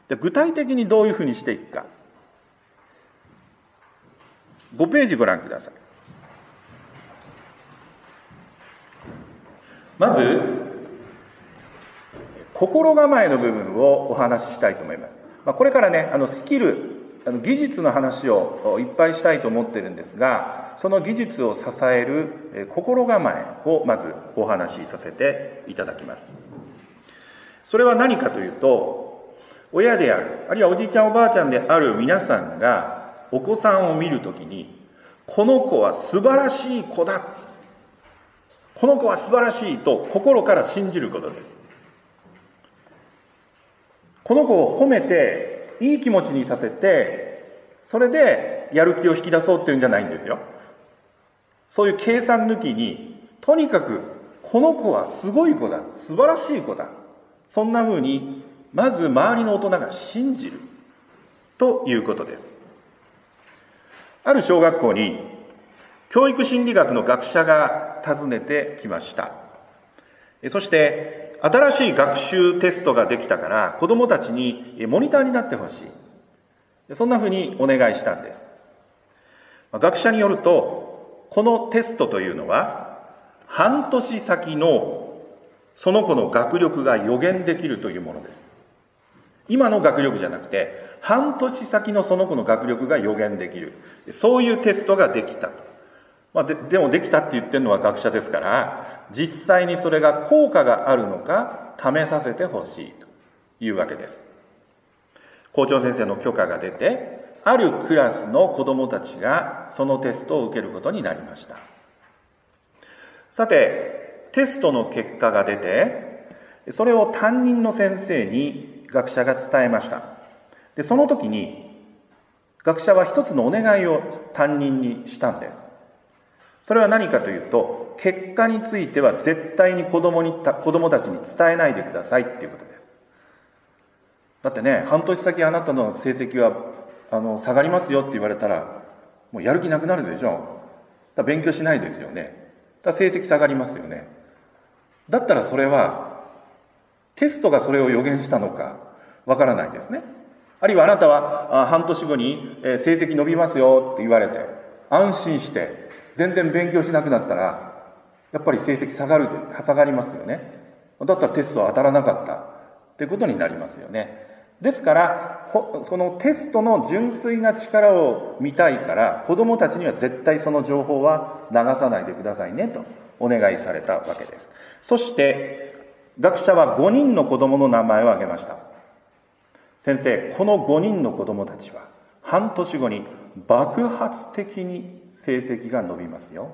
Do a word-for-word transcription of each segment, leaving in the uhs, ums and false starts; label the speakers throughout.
Speaker 1: で、具体的にどういうふうにしていくか。ごページご覧ください。まず、心構えの部分をお話ししたいと思います。まあ、これからね、あのスキル、あの技術の話をいっぱいしたいと思ってるんですが、その技術を支える心構えをまずお話しさせていただきます。それは何かというと、親である、あるいはおじいちゃんおばあちゃんである皆さんがお子さんを見るときに、この子は素晴らしい子だ、この子は素晴らしいと心から信じることです。この子を褒めていい気持ちにさせて、それでやる気を引き出そうっていうんじゃないんですよ。そういう計算抜きに、とにかくこの子はすごい子だ、素晴らしい子だ、そんなふうにまず周りの大人が信じるということです。ある小学校に教育心理学の学者が訪ねてきました。そして新しい学習テストができたから子どもたちにモニターになってほしい、そんなふうにお願いしたんです。学者によると、このテストというのは半年先のその子の学力が予言できるというものです。今の学力じゃなくて、半年先のその子の学力が予言できる、そういうテストができたと。まあ、で, でもできたって言ってるのは学者ですから、実際にそれが効果があるのか試させてほしいというわけです。校長先生の許可が出て、あるクラスの子どもたちがそのテストを受けることになりました。さて、テストの結果が出て、それを担任の先生に学者が伝えました。で、その時に学者は一つのお願いを担任にしたんです。それは何かというと、結果については絶対に子供に子供たちに伝えないでくださいっていうことです。だってね、半年先あなたの成績はあの下がりますよって言われたら、もうやる気なくなるでしょ。だから勉強しないですよね。だから成績下がりますよね。だったらそれはテストがそれを予言したのかわからないですね。あるいはあなたは半年後に成績伸びますよって言われて安心して全然勉強しなくなったら、やっぱり成績下がる下がりますよね。だったらテストは当たらなかったっていうことになりますよね。ですからそのテストの純粋な力を見たいから、子どもたちには絶対その情報は流さないでくださいねとお願いされたわけです。そして学者はごにんの子どもの名前を挙げました。先生、このごにんの子どもたちは半年後に爆発的に成績が伸びますよ。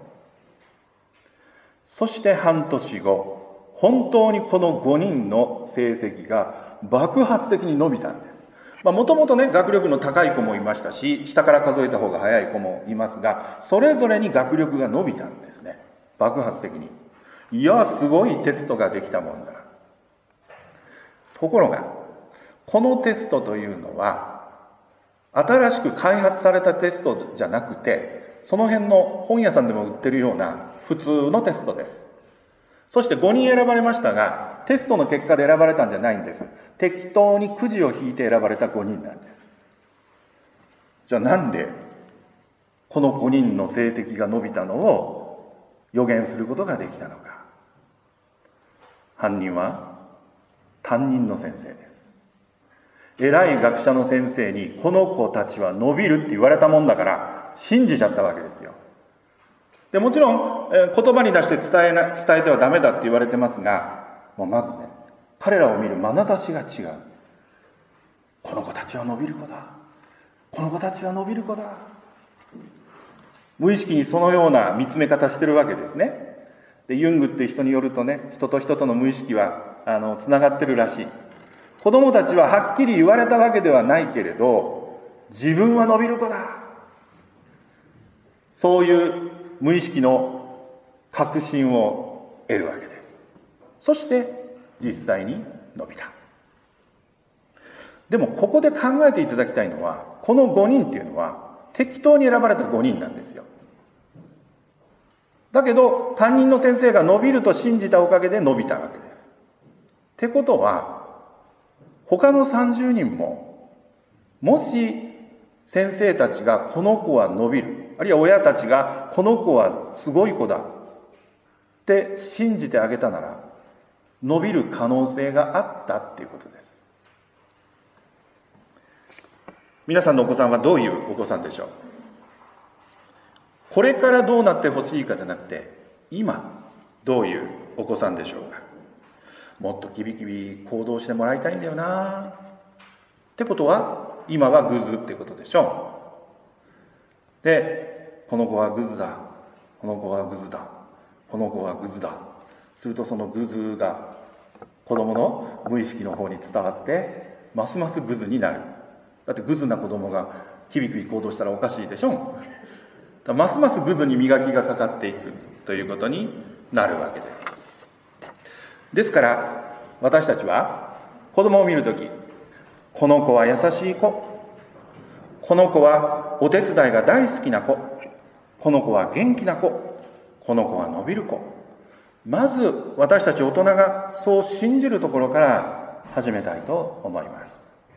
Speaker 1: そして半年後、本当にこのごにんの成績が爆発的に伸びたんです。まあ、もともとね、学力の高い子もいましたし、下から数えた方が早い子もいますが、それぞれに学力が伸びたんですね。爆発的に。いや、すごいテストができたもんだ。ところが、このテストというのは、新しく開発されたテストじゃなくて、その辺の本屋さんでも売ってるような普通のテストです。そしてごにん選ばれましたが、テストの結果で選ばれたんじゃないんです。適当にくじを引いて選ばれたごにんなんです。じゃあなんでこのごにんの成績が伸びたのを予言することができたのか。犯人は担任の先生です。偉い学者の先生にこの子たちは伸びるって言われたもんだから信じちゃったわけですよ。でもちろん、えー、言葉に出して伝えな、伝えてはダメだって言われてますが、もうまずね、彼らを見る眼差しが違う。この子たちは伸びる子だ。この子たちは伸びる子だ。無意識にそのような見つめ方してるわけですね。で、ユングって人によるとね、人と人との無意識はあのつながってるらしい。子供たちははっきり言われたわけではないけれど、自分は伸びる子だ。そういう無意識の確信を得るわけです。そして実際に伸びた。でもここで考えていただきたいのは、このごにんっていうのは適当に選ばれたごにんなんですよ。だけど担任の先生が伸びると信じたおかげで伸びたわけです。ってことは、 他のさんじゅうにんも、もし先生たちがこの子は伸びる、あるいは親たちがこの子はすごい子だって信じてあげたなら、伸びる可能性があったっていうことです。皆さんのお子さんはどういうお子さんでしょう？これからどうなってほしいかじゃなくて、今どういうお子さんでしょうか？もっとキビキビ行動してもらいたいんだよなってことは、今はグズってことでしょう。で、この子はグズだ、この子はグズだ、この子はグズだ。するとそのグズが子供の無意識の方に伝わって、ますますグズになる。だってグズな子供がキビキビ行動したらおかしいでしょ。だからますますグズに磨きがかかっていくということになるわけです。ですから私たちは子供を見るとき、この子は優しい子、この子はお手伝いが大好きな子、この子は元気な子、この子は伸びる子、まず私たち大人がそう信じるところから始めたいと思います。